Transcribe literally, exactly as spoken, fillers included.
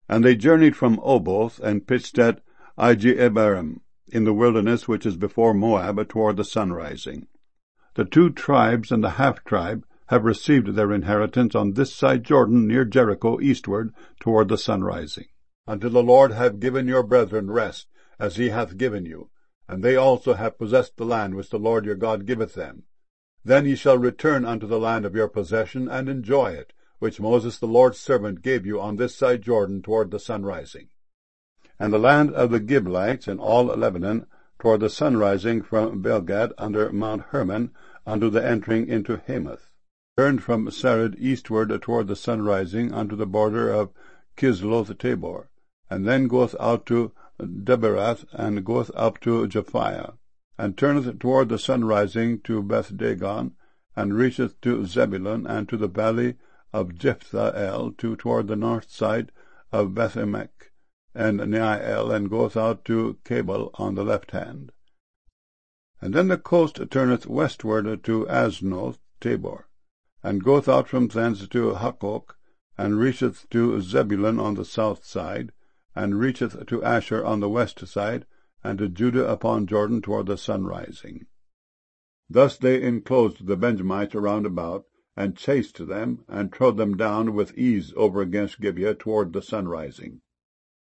And they journeyed from Oboth, and pitched at Ijeabarim, in the wilderness which is before Moab, toward the sunrising. The two tribes and the half-tribe have received their inheritance on this side Jordan, near Jericho, eastward, toward the sunrising, until the Lord have given your brethren rest, as he hath given you, and they also have possessed the land which the Lord your God giveth them. Then ye shall return unto the land of your possession, and enjoy it, which Moses the Lord's servant gave you on this side Jordan toward the sunrising. And the land of the Gibeonites in all Lebanon, toward the sunrising from Belgad under Mount Hermon, unto the entering into Hamath, turned from Sarid eastward toward the sunrising unto the border of Kisloth Tabor, and then goeth out to Deberath, and goeth up to Japhiah, and turneth toward the sunrising to Beth-dagon, and reacheth to Zebulun, and to the valley of Jephthahel, to toward the north side of Bethemek, and Neiel, and goeth out to Cabal on the left hand. And then the coast turneth westward to Aznoth Tabor, and goeth out from thence to Hukkok, and reacheth to Zebulun on the south side, and reacheth to Asher on the west side, and to Judah upon Jordan toward the sunrising. Thus they enclosed the Benjamites around about, and chased them, and trode them down with ease over against Gibeah toward the sunrising.